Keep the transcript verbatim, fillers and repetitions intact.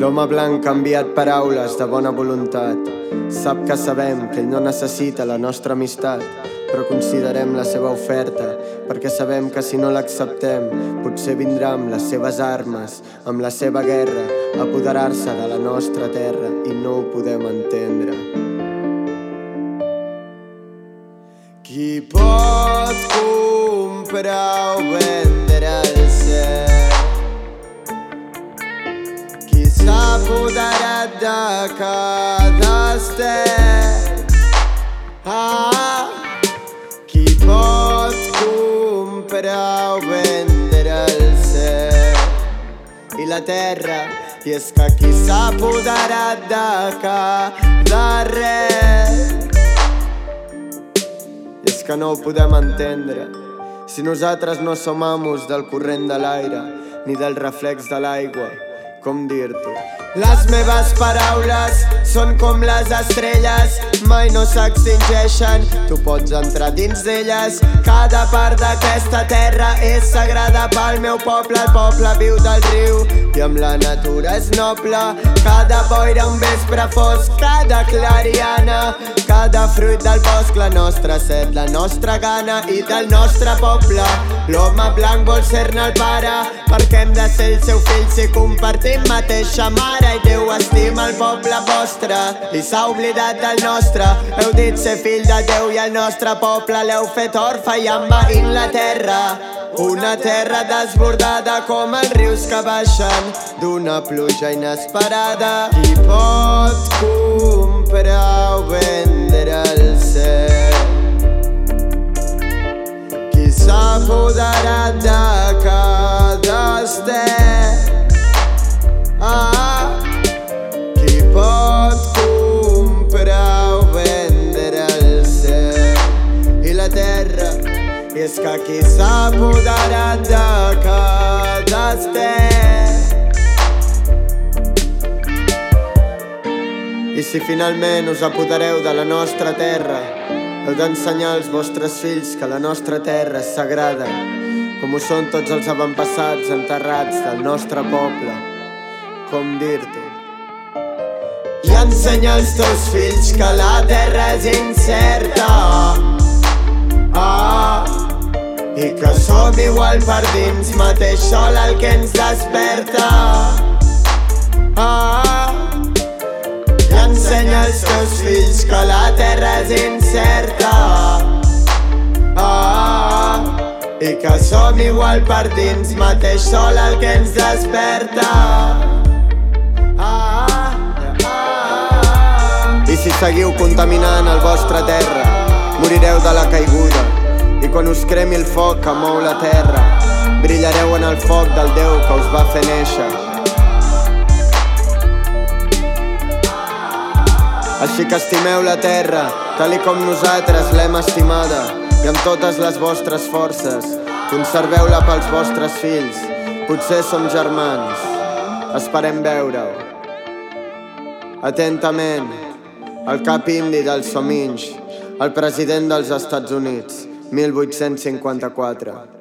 L'home blanc ha enviat paraules de bona voluntat. Sap que sabem que ell no necessita la nostra amistat, però considerem la seva oferta, perquè sabem que si no l'acceptem, potser vindrà amb les seves armes, amb la seva guerra, a apoderar-se de la nostra terra, i no ho podem entendre. Qui pot comprar o vendre el cel? Qui s'ha apoderat de cada estel? Ah, qui pot comprar o vendre el cel i la terra? I és que qui s'ha apoderat de cada res, és que no ho podem entendre. Si nosaltres no som amos del corrent de l'aire ni del reflex de l'aigua, com dir-t'ho? Les meves paraules són com les estrelles, mai no s'extingeixen, tu pots entrar dins d'elles. Cada part d'aquesta terra és sagrada pel meu poble. El poble viu del riu i amb la natura és noble. Cada boira un vespre fosc, cada clariana, cada fruit del bosc, la nostra set, la nostra gana i del nostre poble. L'home blanc vol ser-ne el pare, perquè hem de ser el seu fill si compartim mateixa mare. I Déu estima el poble vostre i s'ha oblidat del nostre. Heu dit ser fill de Déu i el nostre poble l'heu fet orfe i envaint la terra. Una terra desbordada com els rius que baixen d'una pluja inesperada. Qui pot comprar o vendre el cel? Qui s'ha apoderat de cada estel? Ah, qui pot comprar o vendre el cel i la terra? I és que qui s'ha apoderat de cada estel. I si finalment us apodereu de la nostra terra, heu d'ensenyar als vostres fills que la nostra terra és sagrada, com ho són tots els avantpassats enterrats del nostre poble. Com dir-t'ho? I ensenya als teus fills que la terra és incerta, ah, i que som igual per dins, mateix sol el que ens desperta. Ah, i ensenya als teus fills que la terra és incerta, ah, i que som igual per dins, mateix sol el que ens desperta. I si seguiu contaminant el vostre terra, morireu de la caiguda. I quan us cremi el foc que mou la terra, brillareu en el foc del Déu que us va fer néixer. Així que estimeu la terra, tal i com nosaltres l'hem estimada, i amb totes les vostres forces, conserveu-la pels vostres fills. Potser som germans, esperem veure-ho. Atentament, el cap indi dels Sominx, el president dels Estats Units, mil vuit-cents cinquanta-quatre.